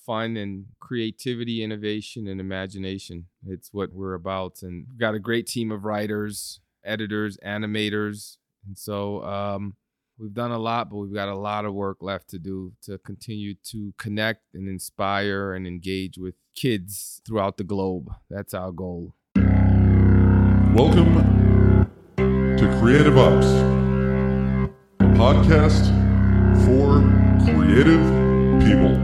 fun and creativity, innovation, and imagination. It's what we're about. And we've got a great team of writers, editors, animators. And so we've done a lot, but we've got a lot of work left to do to continue to connect and inspire and engage with kids throughout the globe. That's our goal. Welcome to Creative Ops, a podcast for creative people.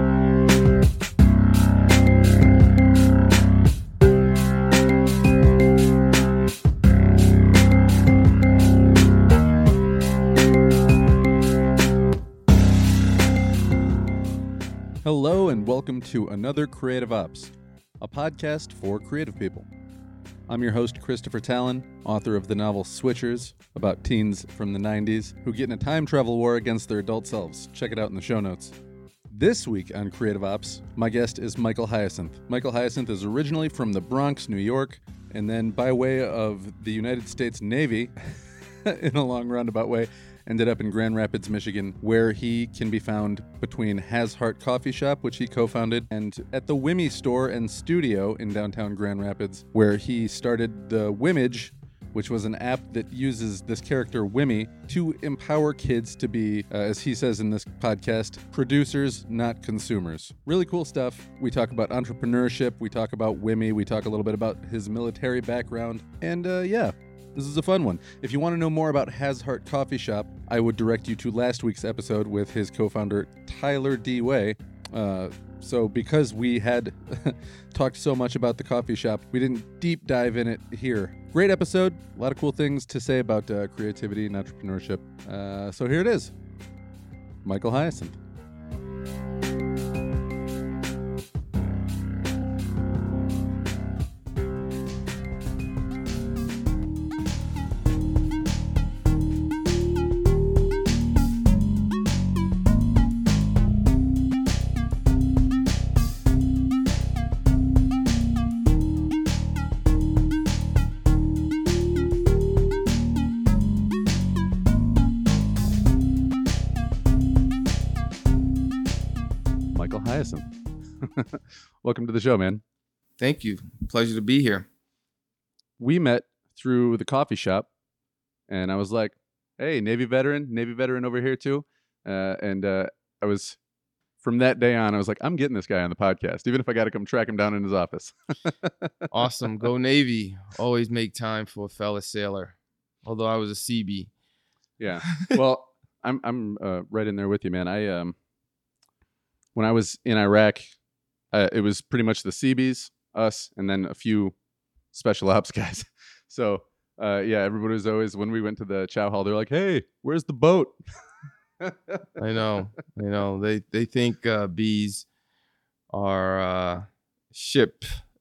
Hello and welcome to another Creative Ops, a podcast for creative people. I'm your host, Christopher Tallon, author of the novel Switchers, about teens from the 90s who get in a time travel war against their adult selves. Check it out in the show notes. This week on Creative Ops, my guest is Michael Hyacinth. Michael Hyacinth is originally from the Bronx, New York, and then by way of the United States Navy, in a long roundabout way, ended up in Grand Rapids, Michigan, where he can be found between Has Heart Coffee Shop, which he co-founded, and at the Wimmy store and studio in downtown Grand Rapids, where he started the Wimmage, which was an app that uses this character Wimmy to empower kids to be, as he says in this podcast, producers, not consumers. Really cool stuff. We talk about entrepreneurship, we talk about Wimmy, we talk a little bit about his military background, and this is a fun one. If you want to know more about Has Heart Coffee Shop, I would direct you to last week's episode with his co-founder, Tyler D. Way. So because we had talked so much about the coffee shop, we didn't deep dive in it here. Great episode. A lot of cool things to say about creativity and entrepreneurship. So here it is. Michael Hyacinth. Michael Hyacinth. Welcome to the show, man. Thank you. Pleasure to be here. We met through the coffee shop, and I was like, hey, Navy veteran over here too. I was, from that day on, I was like, I'm getting this guy on the podcast, even if I got to come track him down in his office. Awesome. Go Navy. Always make time for a fella sailor, although I was a CB. Yeah. Well, I'm right in there with you, man. When I was in Iraq, it was pretty much the Seabees, us, and then a few special ops guys. So, everybody was always, when we went to the chow hall, they're like, hey, where's the boat? I know. They think bees are ship,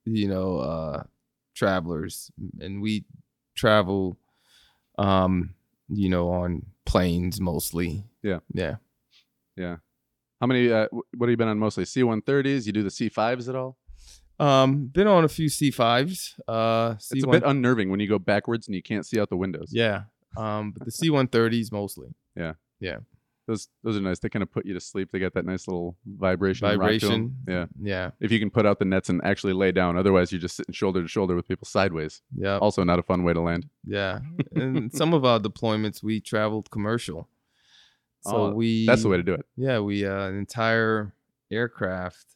travelers, and we travel, on planes mostly. Yeah. Yeah. Yeah. How many, what have you been on mostly? C-130s? You do the C-5s at all? Been on a few C-5s. It's a bit unnerving when you go backwards and you can't see out the windows. Yeah. But the C-130s mostly. Yeah. Yeah. Those are nice. They kind of put you to sleep. They got that nice little vibration. Rock to them. Yeah. Yeah. If you can put out the nets and actually lay down. Otherwise, you're just sitting shoulder to shoulder with people sideways. Yeah. Also not a fun way to land. Yeah. And some of our deployments, we traveled commercial. So that's the way to do it. Yeah, we an entire aircraft,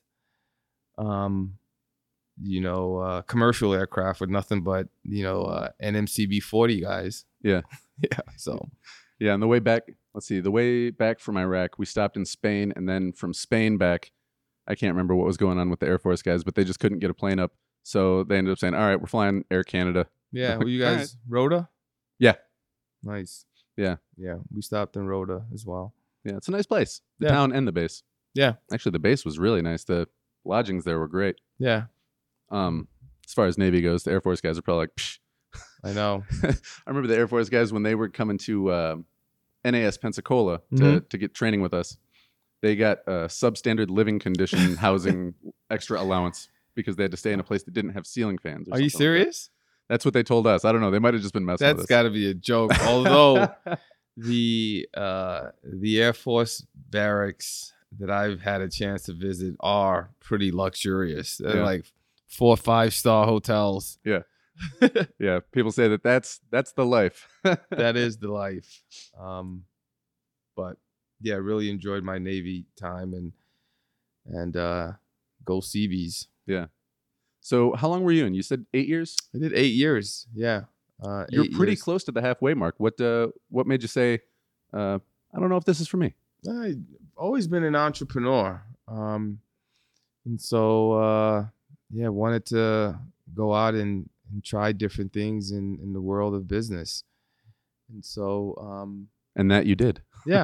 commercial aircraft with nothing but NMCB 40 guys. Yeah, yeah. So, yeah, on the way back, the way back from Iraq, we stopped in Spain, and then from Spain back, I can't remember what was going on with the Air Force guys, but they just couldn't get a plane up, so they ended up saying, "All right, we're flying Air Canada." Yeah, were you guys Rota? Yeah, nice. Yeah. Yeah. We stopped in Rota as well. Yeah. It's a nice place. The town and the base. Yeah. Actually, the base was really nice. The lodgings there were great. Yeah. As far as Navy goes, the Air Force guys are probably like, psh. I know. I remember the Air Force guys when they were coming to NAS Pensacola to get training with us. They got substandard living condition housing extra allowance because they had to stay in a place that didn't have ceiling fans. Are you serious? That's what they told us. I don't know. They might have just been messing with us. That's got to be a joke. Although the Air Force barracks that I've had a chance to visit are pretty luxurious. They're Yeah. like 4 or 5-star hotels. Yeah. Yeah. People say that's the life. That is the life. But yeah, really enjoyed my Navy time and go Seabees. Yeah. So how long were you in? You said 8 years? I did 8 years. Yeah. You're 8 pretty years. close to the halfway mark. What made you say, I don't know if this is for me? I've always been an entrepreneur. And so, wanted to go out and try different things in the world of business. And so, And that you did. yeah.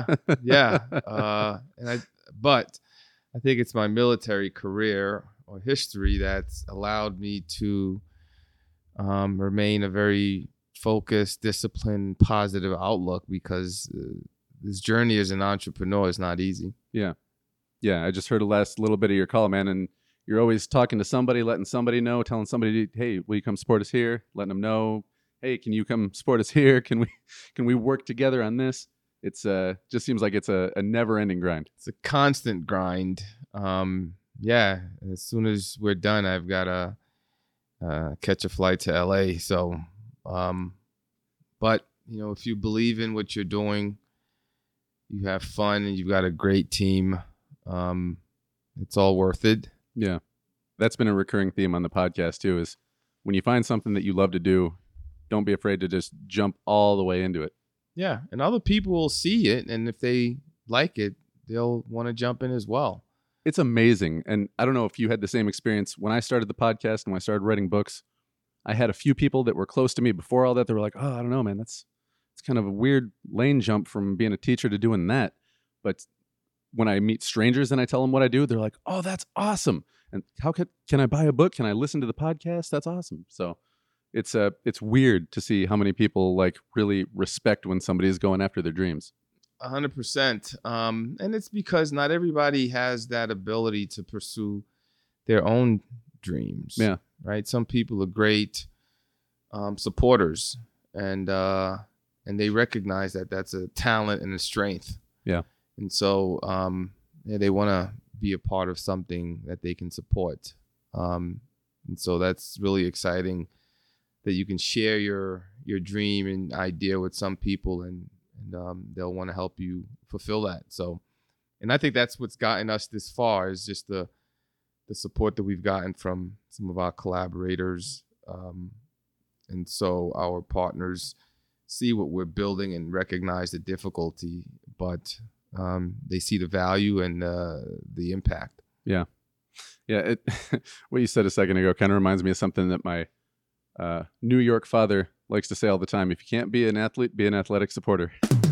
But I think it's my military career or history that's allowed me to remain a very focused, disciplined, positive outlook, because this journey as an entrepreneur is not easy. Yeah. I just heard the last little bit of your call, man, and you're always talking to somebody, letting somebody know, telling somebody, hey, will you come support us here? Letting them know, hey, can you come support us here? Can we work together on this? It's just seems like it's a never-ending grind. It's a constant grind. As soon as we're done, I've got to catch a flight to LA. So, but if you believe in what you're doing, you have fun, and you've got a great team, it's all worth it. Yeah. That's been a recurring theme on the podcast too, is when you find something that you love to do, don't be afraid to just jump all the way into it. Yeah. And other people will see it, and if they like it, they'll want to jump in as well. It's amazing. And I don't know if you had the same experience when I started the podcast and when I started writing books. I had a few people that were close to me before all that. They were like, oh, I don't know, man, it's kind of a weird lane jump from being a teacher to doing that. But when I meet strangers and I tell them what I do, they're like, oh, that's awesome. And how can I buy a book? Can I listen to the podcast? That's awesome. So it's weird to see how many people like really respect when somebody is going after their dreams. 100%. And it's because not everybody has that ability to pursue their own dreams. Yeah. Right. Some people are great supporters, and they recognize that that's a talent and a strength. Yeah. And so they want to be a part of something that they can support. And so that's really exciting that you can share your dream and idea with some people, and they'll want to help you fulfill that. So, and I think that's what's gotten us this far, is just the support that we've gotten from some of our collaborators. And so our partners see what we're building and recognize the difficulty, but they see the value and the impact. Yeah. What you said a second ago kind of reminds me of something that my New York father likes to say all the time. If you can't be an athlete, be an athletic supporter.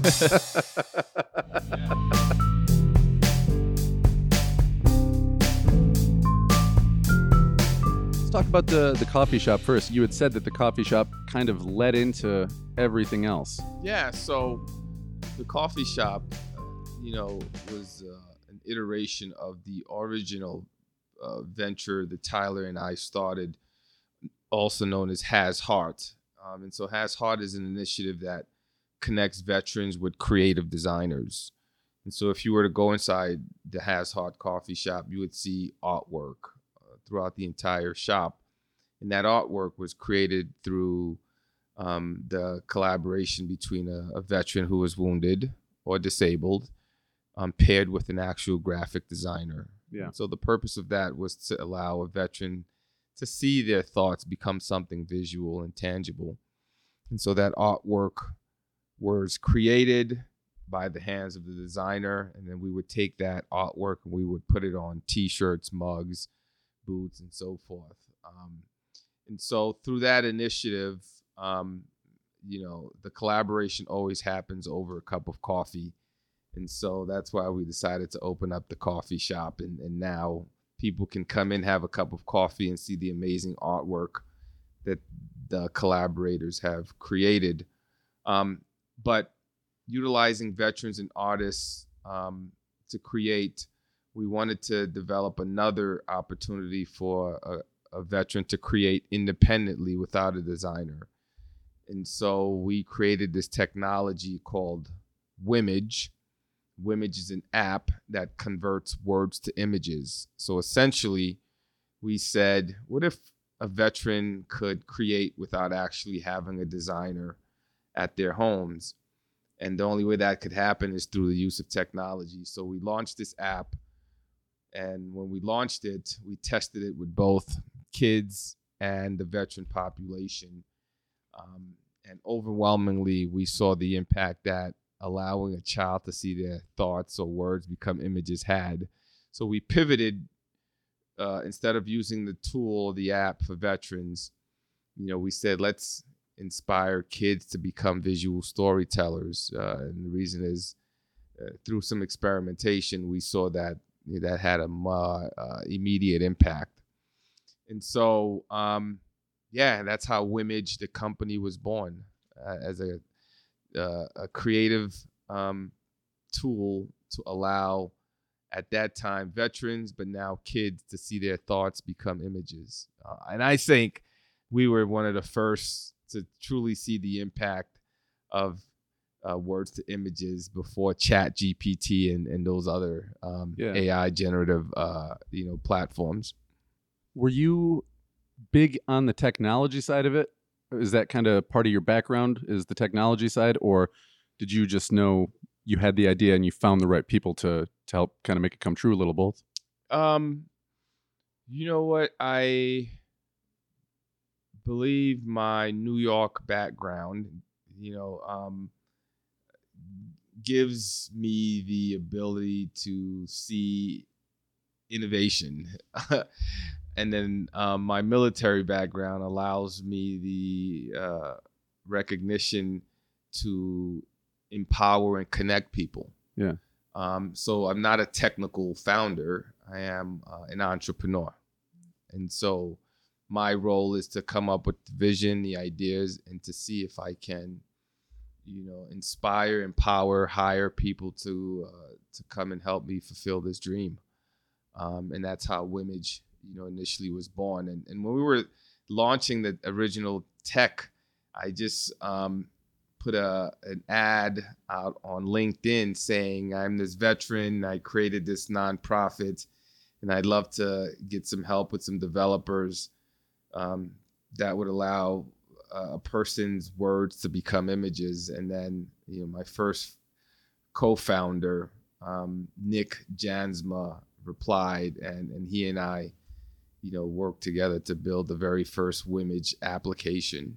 Let's talk about the coffee shop first. You had said that the coffee shop kind of led into everything else. Yeah, so the coffee shop, was an iteration of the original venture that Tyler and I started, also known as Has Heart. And so Has Heart is an initiative that connects veterans with creative designers. And so if you were to go inside the Has Heart coffee shop, you would see artwork throughout the entire shop. And that artwork was created through the collaboration between a veteran who was wounded or disabled, paired with an actual graphic designer. Yeah. So the purpose of that was to allow a veteran to see their thoughts become something visual and tangible. And so that artwork was created by the hands of the designer, and then we would take that artwork and we would put it on t-shirts, mugs, boots, and so forth. And so through that initiative, the collaboration always happens over a cup of coffee. And so that's why we decided to open up the coffee shop. And now people can come in, have a cup of coffee, and see the amazing artwork that the collaborators have created. But utilizing veterans and artists to create, we wanted to develop another opportunity for a veteran to create independently without a designer. And so we created this technology called Wimage, Wimage is an app that converts words to images. So essentially, we said, what if a veteran could create without actually having a designer at their homes? And the only way that could happen is through the use of technology. So we launched this app. And when we launched it, we tested it with both kids and the veteran population. And overwhelmingly, we saw the impact that allowing a child to see their thoughts or words become images had. So we pivoted, instead of using the tool, the app for veterans, we said, let's inspire kids to become visual storytellers. And the reason is, through some experimentation, we saw that had a immediate impact. And so, that's how Wimage, the company, was born, as a creative tool to allow, at that time, veterans, but now kids, to see their thoughts become images. And I think we were one of the first to truly see the impact of words to images before Chat GPT and those other AI generative platforms. Were you big on the technology side of it? Is that kind of part of your background, is the technology side? Or did you just know you had the idea and you found the right people to help kind of make it come true? A little both? You know what? I believe my New York background, gives me the ability to see innovation. And then my military background allows me the recognition to empower and connect people. Yeah. So I'm not a technical founder. I am an entrepreneur. And so my role is to come up with the vision, the ideas, and to see if I can, inspire, empower, hire people to come and help me fulfill this dream. And that's how Wimage, initially was born. And when we were launching the original tech, I just put an ad out on LinkedIn saying, I'm this veteran, I created this nonprofit, and I'd love to get some help with some developers that would allow a person's words to become images. And then, my first co-founder, Nick Jansma, replied, and he and I, worked together to build the very first Wimage application.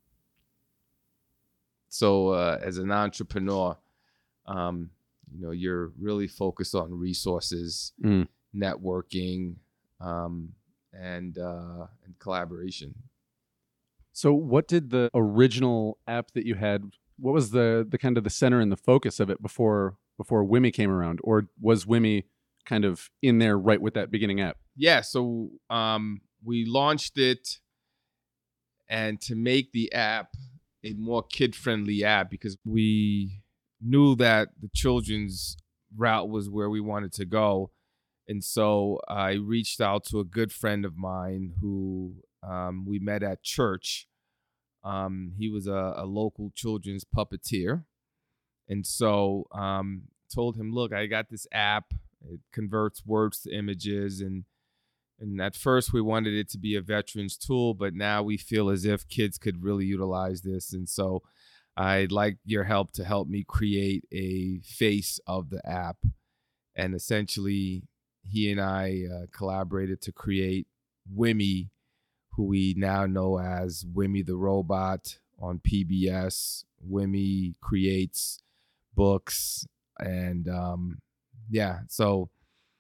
So as an entrepreneur, you're really focused on resources, networking, and collaboration. So what did the original app that you had, what was the kind of the center and the focus of it before Wimmy came around? Or was Wimmy kind of in there right with that beginning app? Yeah, so we launched it, and to make the app a more kid-friendly app, because we knew that the children's route was where we wanted to go. And so I reached out to a good friend of mine who we met at church. He was a local children's puppeteer. And so told him, look, I got this app. It converts words to images. And at first we wanted it to be a veteran's tool, but now we feel as if kids could really utilize this. And so I'd like your help to help me create a face of the app. And essentially, he and I collaborated to create Wimmy, who we now know as Wimmy the Robot on PBS. Wimmy creates books, and so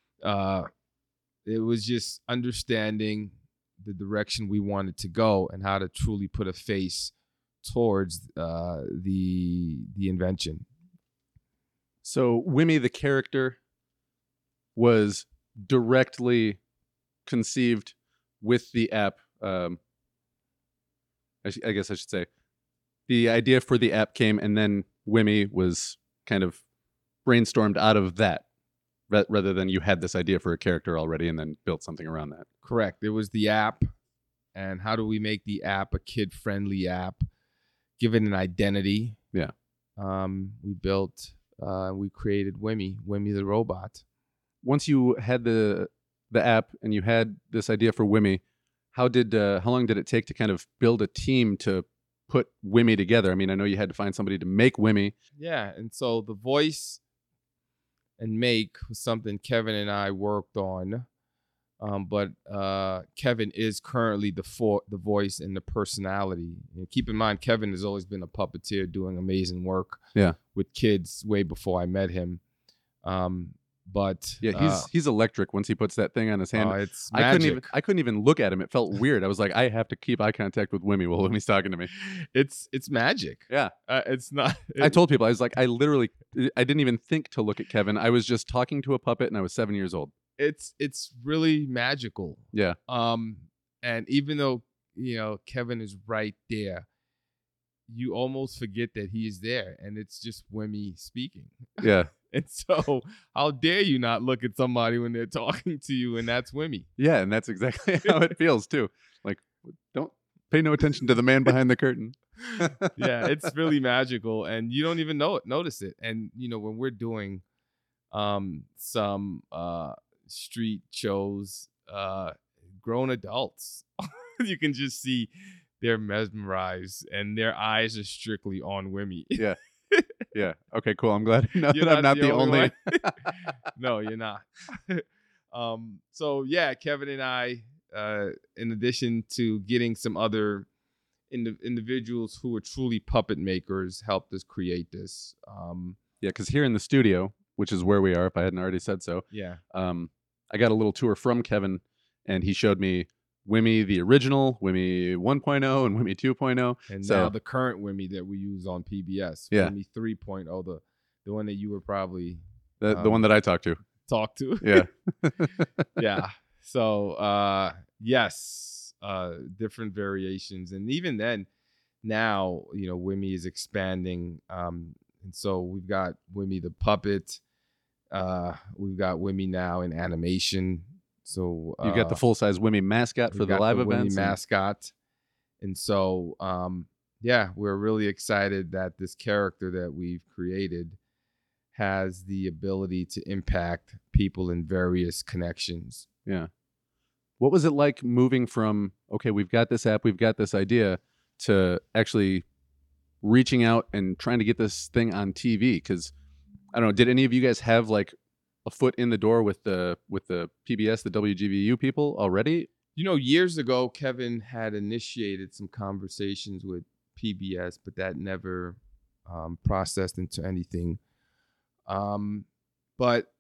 it was just understanding the direction we wanted to go and how to truly put a face towards the invention. So Wimmy the character was directly conceived with the app. I guess I should say the idea for the app came, and then Wimmy was kind of brainstormed out of that, rather than you had this idea for a character already and then built something around that. Correct. It was the app, and how do we make the app a kid-friendly app, give it an identity. Yeah. We built We created Wimmy the robot. Once you had the app and you had this idea for Wimmy, how long did it take to kind of build a team to put Wimmy together? I mean, I know you had to find somebody to make Wimmy. Yeah, and so the voice and make was something Kevin and I worked on. But Kevin is currently the voice and the personality. And keep in mind, Kevin has always been a puppeteer doing amazing work with kids way before I met him. But yeah, he's electric once he puts that thing on his hand. It's magic. I couldn't even look at him. It felt weird. I was like, I have to keep eye contact with Wimmy while Wimmy's talking to me. It's magic. Yeah, it's not. I told people, I was like, I didn't even think to look at Kevin. I was just talking to a puppet, and I was 7 years old. It's really magical. Yeah. And even though Kevin is right there, you almost forget that he is there, and it's just Wimmy speaking. Yeah. And so, how dare you not look at somebody when they're talking to you, and that's Wimmy. Yeah, and that's exactly how it feels too. Like, don't pay no attention to the man behind the curtain. Yeah, it's really magical, and you don't even notice it. And when we're doing some street shows, grown adults, you can just see they're mesmerized, and their eyes are strictly on Wimmy. Yeah. Yeah. Okay, cool. I'm glad that I'm not the only. No, you're not. So yeah, Kevin and I, in addition to getting some other individuals who are truly puppet makers, helped us create this. Yeah, because here in the studio, which is where we are, if I hadn't already said so. Yeah. I got a little tour from Kevin, and he showed me Wimmy the original, Wimmy 1.0, and Wimmy 2.0. And now the current Wimmy that we use on PBS. Yeah. Wimmy 3.0, the one that you were probably... The one that I talked to. Yeah. Yeah. So, yes, different variations. And even then, now, Wimmy is expanding. And so we've got Wimmy the puppet. We've got Wimmy now in animation. So you got the full-size Wimmy mascot for the live events. Wimmy mascot. And so, we're really excited that this character that we've created has the ability to impact people in various connections. Yeah. What was it like moving from, okay, we've got this app, we've got this idea, to actually reaching out and trying to get this thing on TV? Because, I don't know, did any of you guys have like a foot in the door with the PBS, the WGVU people already? Years ago, Kevin had initiated some conversations with PBS, but that never processed into anything. But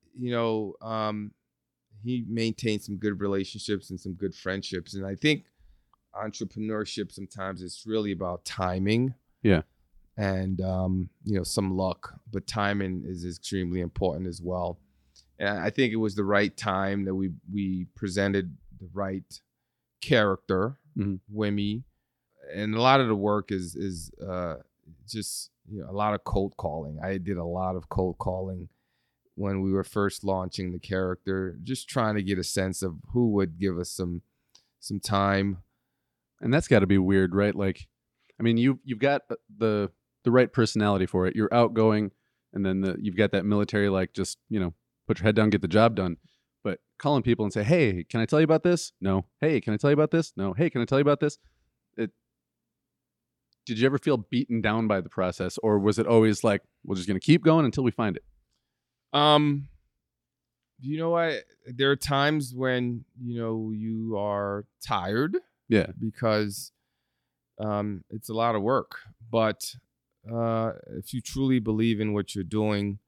he maintained some good relationships and some good friendships. And I think entrepreneurship sometimes it's really about timing. Yeah. And, some luck, but timing is extremely important as well. And I think it was the right time that we presented the right character, Wimmy. And a lot of the work is just a lot of cold calling. I did a lot of cold calling when we were first launching the character, just trying to get a sense of who would give us some time. And that's got to be weird, right? Like, I mean, you've got the right personality for it. You're outgoing, and then you've got that military, like, just put your head down, get the job done. But calling people and say, hey, can I tell you about this? No. Hey, can I tell you about this? No. Hey, can I tell you about this? Did you ever feel beaten down by the process, or was it always like, we're just going to keep going until we find it? You know what? There are times when, you are tired. Yeah. Because it's a lot of work. But if you truly believe in what you're doing,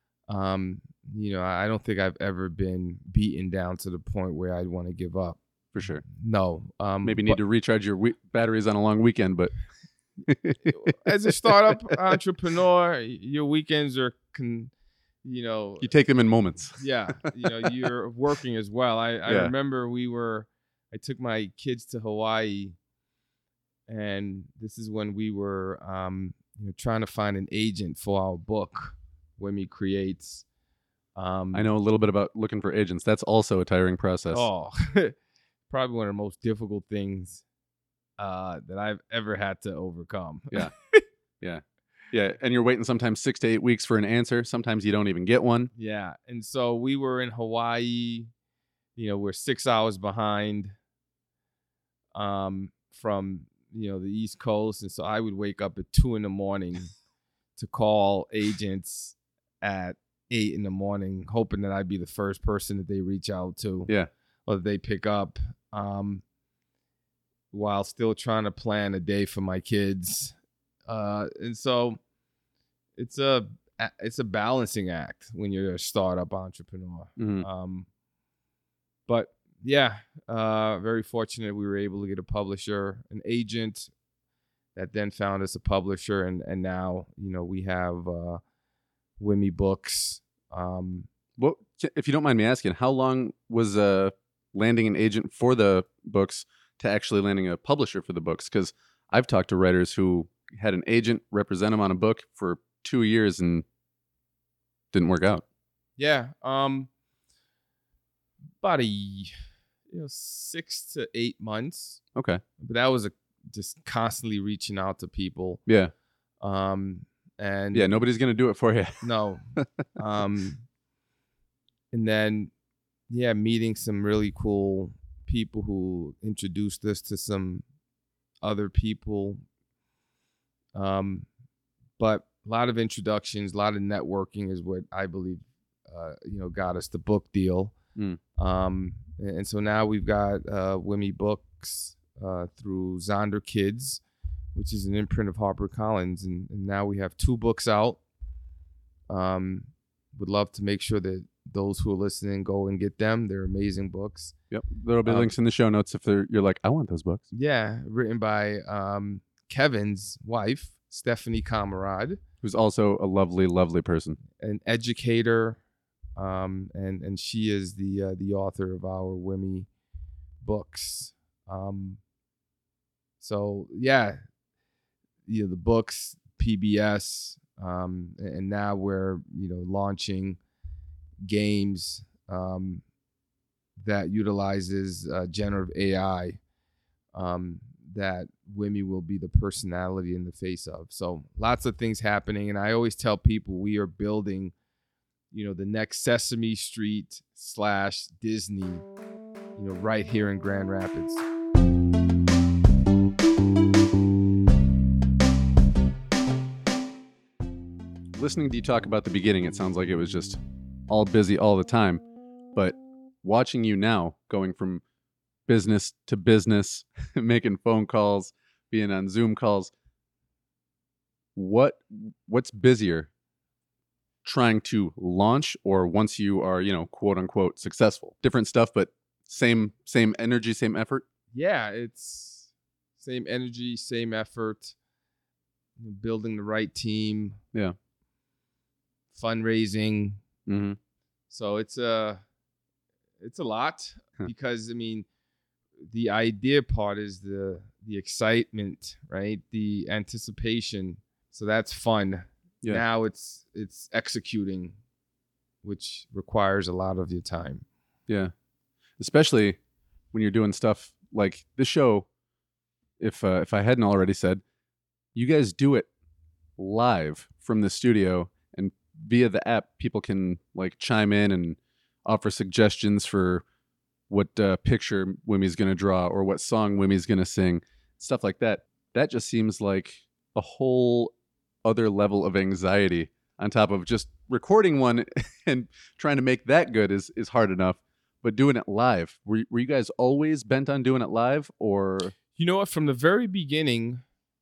I don't think I've ever been beaten down to the point where I'd want to give up. For sure. No. Maybe need to recharge your batteries on a long weekend, but as a startup entrepreneur, your weekends are, you take them in moments. Yeah. You're working as well. I remember I took my kids to Hawaii, and this is when we were, trying to find an agent for our book, Wimmy Creates. I know a little bit about looking for agents. That's also a tiring process. Oh, probably one of the most difficult things that I've ever had to overcome. Yeah. Yeah. Yeah, and you're waiting sometimes 6 to 8 weeks for an answer. Sometimes you don't even get one. Yeah. And so we were in Hawaii, we're 6 hours behind from, the East Coast. And so I would wake up at 2 a.m. to call agents at 8 a.m, hoping that I'd be the first person that they reach out to. Yeah. Or that they pick up, while still trying to plan a day for my kids. And so it's a balancing act when you're a startup entrepreneur. Mhm. But yeah, very fortunate we were able to get a publisher, an agent that then found us a publisher, and now we have Wimmy Books. Well, if you don't mind me asking, how long was landing an agent for the books to actually landing a publisher for the books? Because I've talked to writers who had an agent represent them on a book for 2 years and didn't work out. Yeah, about 6 to 8 months. Okay. But that was just constantly reaching out to people. Yeah. And yeah, nobody's gonna do it for you. No. And then meeting some really cool people who introduced us to some other people. But a lot of introductions, a lot of networking is what I believe got us the book deal. And so now we've got Wimmy Books through Zonder Kids, which is an imprint of HarperCollins, and now we have 2 books out. Would love to make sure that those who are listening go and get them. They're amazing books. Yep, there'll be links in the show notes if you're like, I want those books. Yeah, written by Kevin's wife, Stephanie Kamerad, who's also a lovely, lovely person, an educator, and she is the author of our Wimmy Books. So yeah, the books, PBS, and now we're launching games that utilizes generative AI that Wimmy will be the personality in the face of. So lots of things happening, and I always tell people we are building the next Sesame Street / Disney right here in Grand Rapids. Listening to you talk about the beginning, it sounds like it was just all busy all the time. But watching you now, going from business to business, making phone calls, being on Zoom calls, what's busier? Trying to launch, or once you are, quote unquote successful? Different stuff, but same energy, same effort? Yeah, it's same energy, same effort, building the right team. Yeah. Fundraising. Mm-hmm. So it's a lot because the idea part is the excitement, right? The anticipation. So that's fun. Yeah. Now it's executing, which requires a lot of your time. Yeah. Especially when you're doing stuff like this show. If I hadn't already said, you guys do it live from the studio, and via the app, people can chime in and offer suggestions for what picture Wimmy's going to draw or what song Wimmy's going to sing, stuff like that. That just seems like a whole other level of anxiety on top of just recording one and trying to make that good is hard enough, but doing it live. Were you guys always bent on doing it live, or? You know what? From the very beginning,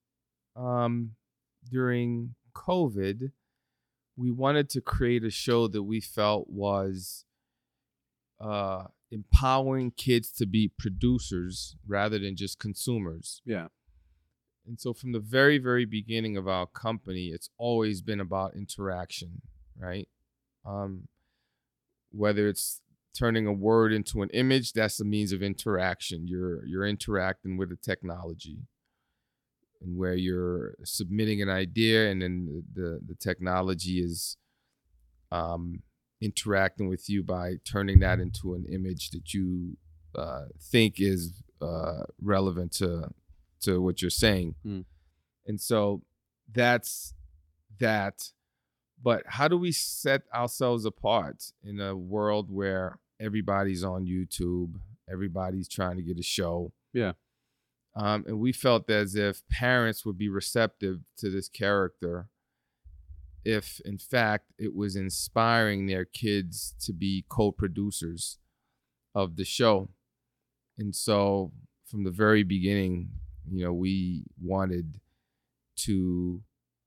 during COVID, we wanted to create a show that we felt was empowering kids to be producers rather than just consumers. Yeah. And so from the very, very beginning of our company, it's always been about interaction, right? Whether it's turning a word into an image, that's a means of interaction. You're interacting with the technology, and where you're submitting an idea, and then the technology is interacting with you by turning that into an image that you think is relevant to what you're saying. And so that's that. But how do we set ourselves apart in a world where everybody's on YouTube, everybody's trying to get a show? Yeah. And we felt as if parents would be receptive to this character if, in fact, it was inspiring their kids to be co-producers of the show. And so from the very beginning, we wanted to,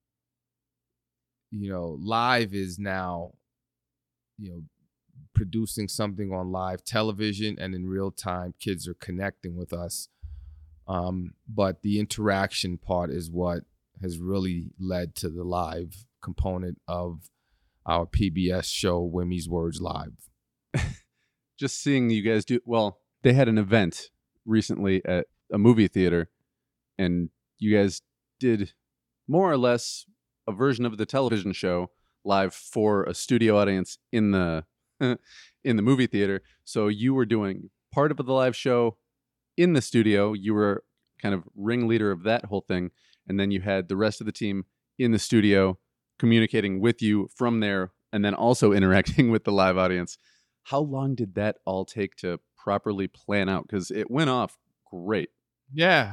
live is now, producing something on live television, and in real time, kids are connecting with us. But the interaction part is what has really led to the live component of our PBS show, Wimmy's Words Live. Just seeing you guys do, well, they had an event recently at a movie theater, and you guys did more or less a version of the television show live for a studio audience in the in the movie theater. So you were doing part of the live show in the studio. You were kind of ringleader of that whole thing, and then you had the rest of the team in the studio communicating with you from there, and then also interacting with the live audience. How long did that all take to properly plan out? Because it went off great. Yeah.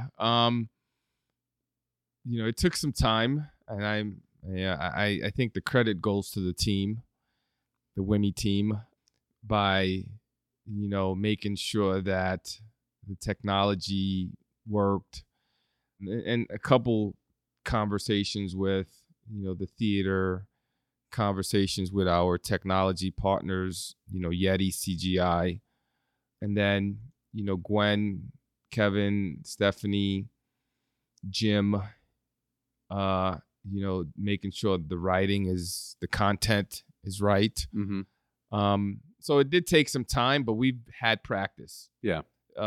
It took some time, and I think the credit goes to the team, the Wimmy team, by, making sure that the technology worked, and a couple conversations with, the theater, conversations with our technology partners, Yeti CGI, and then, Gwen, Kevin, Stephanie, Jim, making sure the writing the content is right. Mm-hmm. So it did take some time, but we've had practice. Yeah.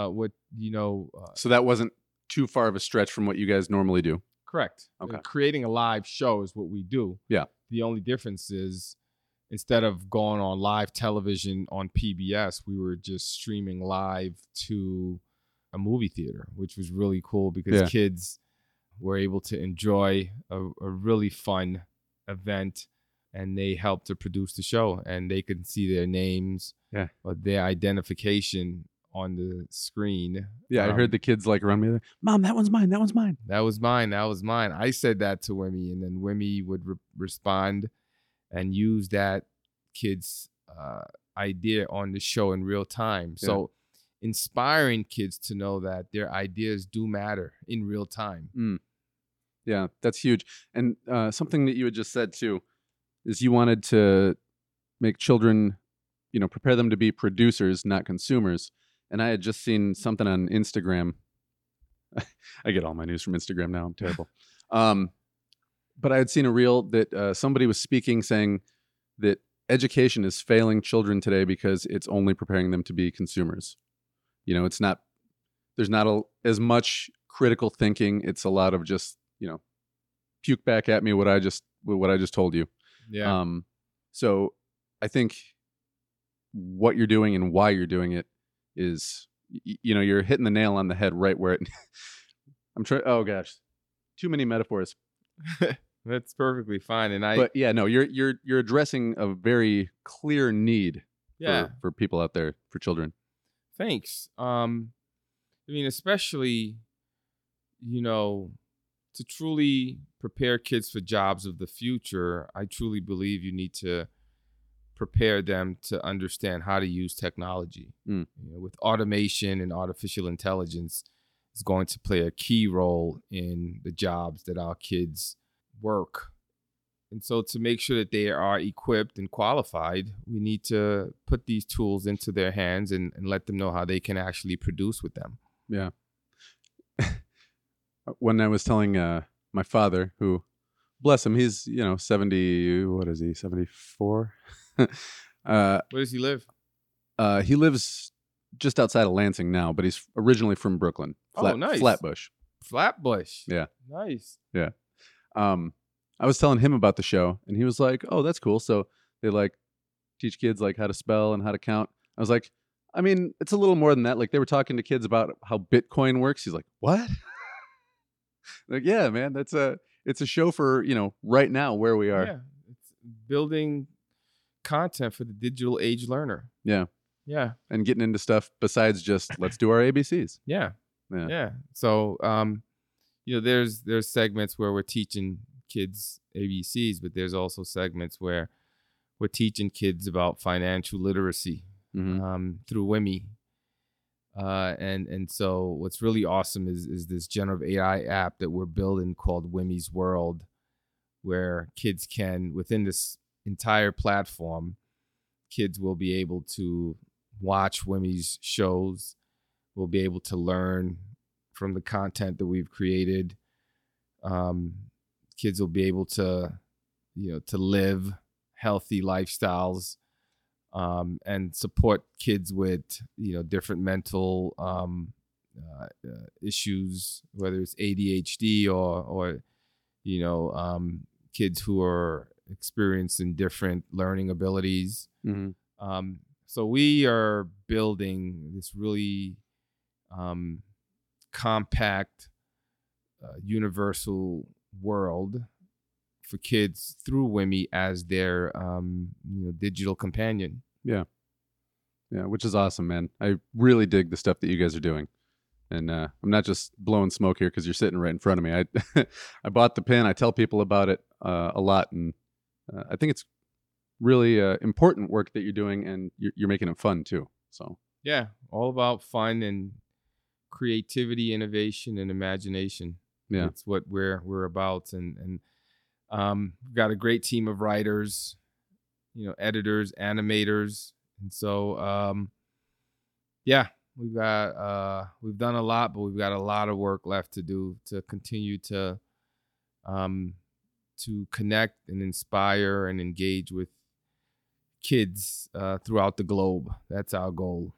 So that wasn't too far of a stretch from what you guys normally do. Correct. Okay. Creating a live show is what we do. Yeah. The only difference is, instead of going on live television on PBS, we were just streaming live to a movie theater, which was really cool because kids were able to enjoy a really fun event, and they helped to produce the show, and they could see their names, or their identification on the screen. Yeah, I heard the kids around me, Mom, that one's mine. That one's mine. That was mine. That was mine. I said that to Wimmy, and then Wimmy would respond and use that kid's idea on the show in real time. Yeah. So inspiring kids to know that their ideas do matter in real time. Yeah, that's huge. And something that you had just said too is you wanted to make children, prepare them to be producers, not consumers. And I had just seen something on Instagram. I get all my news from Instagram now. I'm terrible. But I had seen a reel that somebody was speaking, saying that education is failing children today because it's only preparing them to be consumers. It's not, there's not as much critical thinking. It's a lot of just, puke back at me what I just told you. Yeah. So I think what you're doing and why you're doing it is, you're hitting the nail on the head right where it. I'm trying. Oh gosh, too many metaphors. That's perfectly fine. But yeah, no, you're addressing a very clear need. For people out there, for children. Thanks. Especially, to truly prepare kids for jobs of the future, I truly believe you need to prepare them to understand how to use technology. With automation and artificial intelligence is going to play a key role in the jobs that our kids work. And so to make sure that they are equipped and qualified, we need to put these tools into their hands and let them know how they can actually produce with them. Yeah. When I was telling my father, who, bless him, he's, 70, what is he, 74? Where does he live? He lives just outside of Lansing now, but he's originally from Brooklyn. Nice. Flatbush. Flatbush. Yeah. Nice. Yeah. I was telling him about the show, and he was like, "Oh, that's cool." So they teach kids how to spell and how to count. I was like, I mean, it's a little more than that. They were talking to kids about how Bitcoin works. He's like, "What?" Yeah, man, it's it's a show for, right now where we are. Yeah, it's building content for the digital age learner. Yeah. Yeah. And getting into stuff besides just let's do our ABCs. Yeah. Yeah. Yeah. So, there's segments where we're teaching kids ABCs, but there's also segments where we're teaching kids about financial literacy through WIMI. And so what's really awesome is this generative AI app that we're building called WIMI's World, where kids can, within this entire platform, kids will be able to watch WIMI's shows, will be able to learn from the content that we've created. Kids will be able to, to live healthy lifestyles, and support kids with, different mental issues, whether it's ADHD or kids who are experiencing different learning abilities. So we are building this really compact, universal world for kids through WIMI as their digital companion. Yeah, which is awesome, man. I really dig the stuff that you guys are doing. And I'm not just blowing smoke here because you're sitting right in front of me. I bought the pin. I tell people about it a lot, and I think it's really important work that you're doing, and you're making it fun too. So yeah, all about fun and creativity, innovation, and imagination. Yeah, it's what we're about, and we've got a great team of writers, editors, animators, and so we've done a lot, but we've got a lot of work left to do to continue to connect and inspire and engage with kids throughout the globe. That's our goal.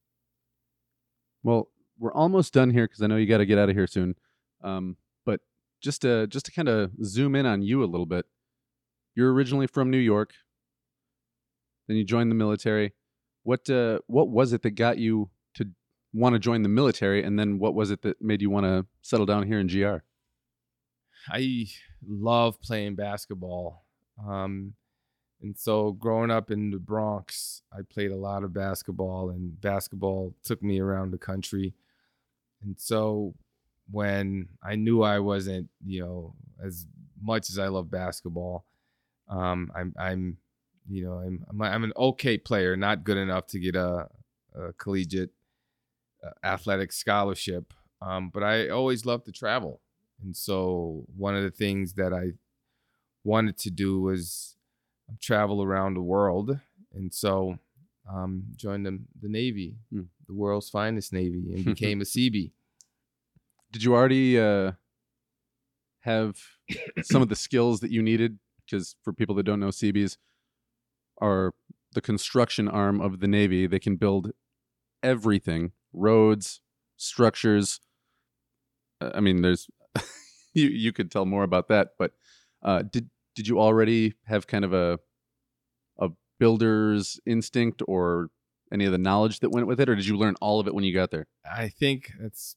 Well, we're almost done here because I know you got to get out of here soon. But just to kind of zoom in on you a little bit, you're originally from New York. Then you joined the military. What was it that got you to want to join the military, and then what was it that made you want to settle down here in GR? I love playing basketball. And so growing up in the Bronx, I played a lot of basketball, and basketball took me around the country. And so when I knew I wasn't, as much as I love basketball, I'm an okay player, not good enough to get a collegiate athletic scholarship. But I always loved to travel. And so one of the things that I wanted to do was travel around the world. And so joined the Navy, the world's finest Navy, and became a Seabee. Did you already have some of the skills that you needed? Because for people that don't know, Seabees are the construction arm of the Navy. They can build everything, roads, structures. I mean, there's you could tell more about that, but did you already have kind of a builder's instinct or any of the knowledge that went with it, or did you learn all of it when you got there? I think that's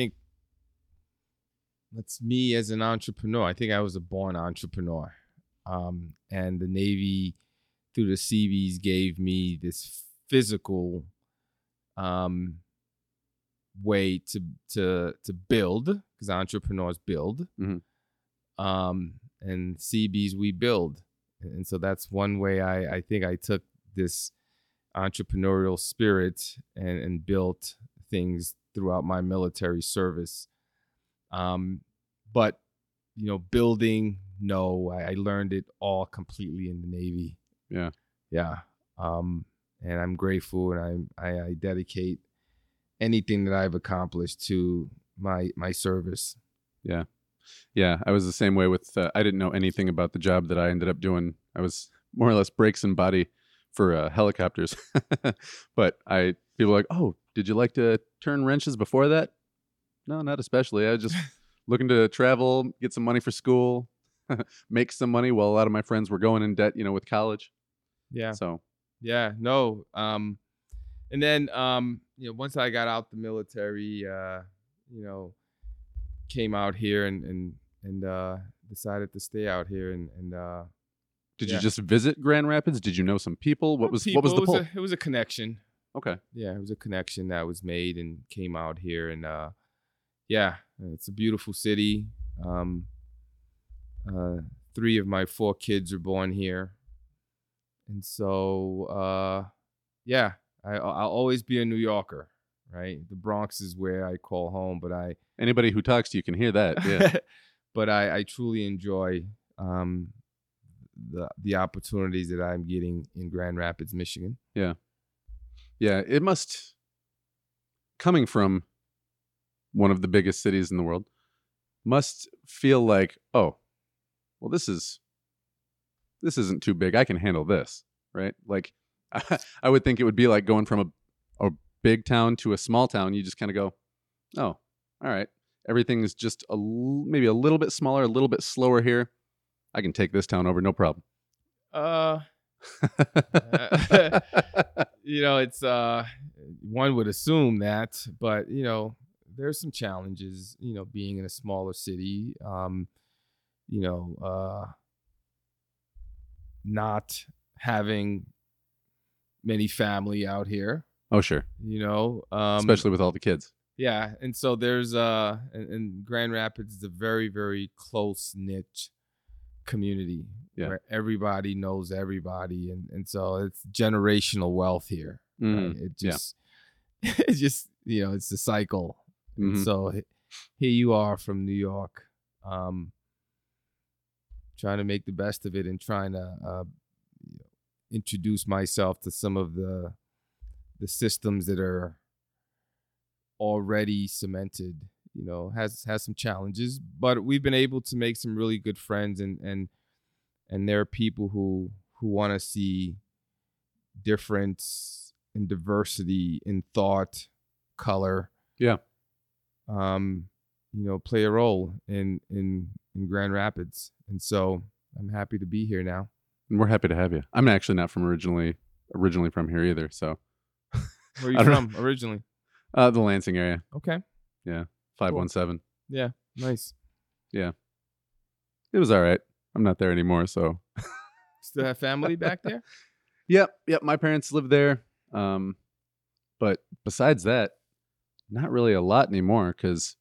me as an entrepreneur. I think I was a born entrepreneur. And the Navy through the Seabees gave me this physical way to build, because entrepreneurs build. And Seabees, we build. And so that's one way I think I took this entrepreneurial spirit and built things throughout my military service. But, building, no, I learned it all completely in the Navy. Yeah. Yeah. And I'm grateful, and I dedicate anything that I've accomplished to my service. Yeah. Yeah, I was the same way with, I didn't know anything about the job that I ended up doing. I was more or less brakes and body for helicopters. But people are like, oh, did you like to turn wrenches before that? No, not especially. I was just looking to travel, get some money for school, make some money while a lot of my friends were going in debt, with college. Yeah. So. Yeah, no. And then, once I got out the military, came out here and and decided to stay out here. And Did yeah. you just visit Grand Rapids? Did you know some people? What was the pull? It was a connection. Okay. Yeah, it was a connection that was made and came out here. And yeah, it's a beautiful city. 3 of my 4 kids are born here. And so, yeah, I'll always be a New Yorker, right? The Bronx is where I call home, but Anybody who talks to you can hear that. Yeah. but I truly enjoy the opportunities that I'm getting in Grand Rapids, Michigan. Yeah. Yeah. It must, coming from one of the biggest cities in the world, must feel like, oh, well, this isn't too big. I can handle this, right? Like, I would think it would be like going from a big town to a small town. You just kind of go, oh, all right. Everything is just maybe a little bit smaller, a little bit slower here. I can take this town over, no problem. It's one would assume that, but there's some challenges, being in a smaller city, not having many family out here. Oh, sure. Especially with all the kids. Yeah. And so there's and Grand Rapids is a very, very close knit community where everybody knows everybody. And so it's generational wealth here. Right? It just, it's a cycle. Mm-hmm. And so here you are from New York, trying to make the best of it and trying to introduce myself to some of the systems that are already cemented. Has some challenges, but we've been able to make some really good friends, and there are people who want to see difference and diversity in thought, color. Yeah. Play a role in Grand Rapids. And so I'm happy to be here now. And we're happy to have you. I'm actually not from originally from here either. So where are you from originally? The Lansing area. Okay. Yeah. 517. Cool. Yeah. Nice. Yeah. It was all right. I'm not there anymore. So still have family back there? Yep. My parents live there. But besides that, not really a lot anymore, because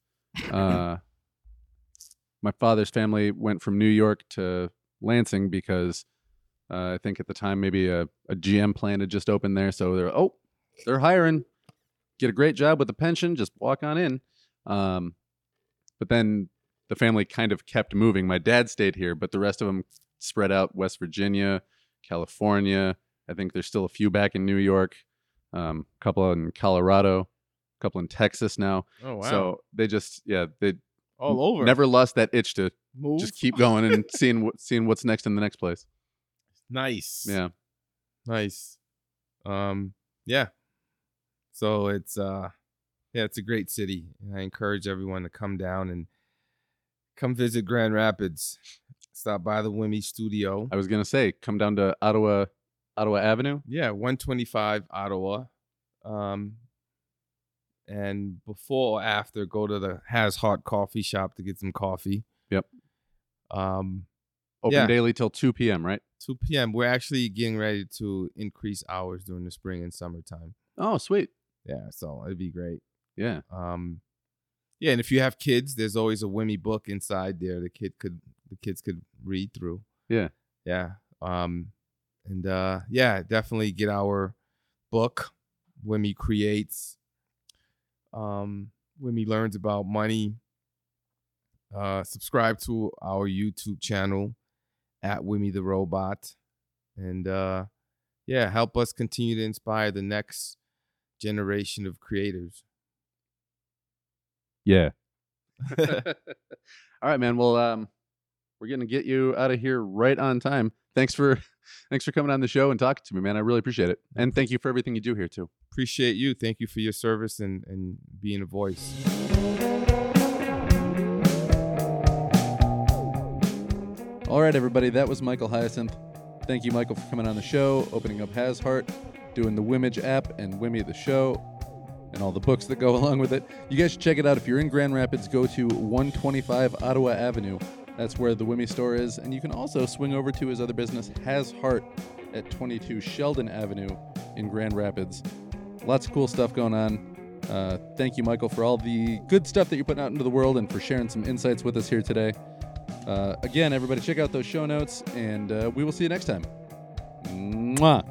my father's family went from New York to Lansing because I think at the time maybe a GM plant had just opened there. So they're hiring. Get a great job with a pension. Just walk on in. But then the family kind of kept moving. My dad stayed here, but the rest of them spread out West Virginia, California. I think there's still a few back in New York, a couple in Colorado, a couple in Texas now. Oh, wow. So they just, they all over. Never lost that itch to move, just keep going and seeing what's next in the next place. Nice. Yeah. Nice. Yeah. So it's it's a great city, and I encourage everyone to come down and come visit Grand Rapids. Stop by the WIMI studio. I was gonna say, come down to Ottawa Avenue. Yeah, 125 Ottawa. And before or after, go to the Has Heart Coffee Shop to get some coffee. Yep. Open daily till 2 p.m., right? 2 p.m. We're actually getting ready to increase hours during the spring and summertime. Oh, sweet. Yeah, so it'd be great. Yeah. Yeah, and if you have kids, there's always a WIMI book inside there the kids could read through. Yeah. Yeah. Definitely get our book, WIMI Creates. WIMI Learns About Money. Subscribe to our YouTube channel at WIMI the Robot. And help us continue to inspire the next generation of creators. Yeah. All right, man. Well, we're going to get you out of here right on time. Thanks for coming on the show and talking to me, man. I really appreciate it. And thank you for everything you do here too. Appreciate you. Thank you for your service and being a voice. All right, everybody. That was Michael Hyacinth. Thank you, Michael, for coming on the show, opening up Has Heart, doing the Wimage app and WIMI the show. and all the books that go along with it. You guys should check it out. If you're in Grand Rapids, go to 125 Ottawa Avenue. That's where the Wimmy store is. And you can also swing over to his other business, Has Heart, at 22 Sheldon Avenue in Grand Rapids. Lots of cool stuff going on. Thank you, Michael, for all the good stuff that you're putting out into the world and for sharing some insights with us here today. Again, everybody, check out those show notes, and we will see you next time. Mwah.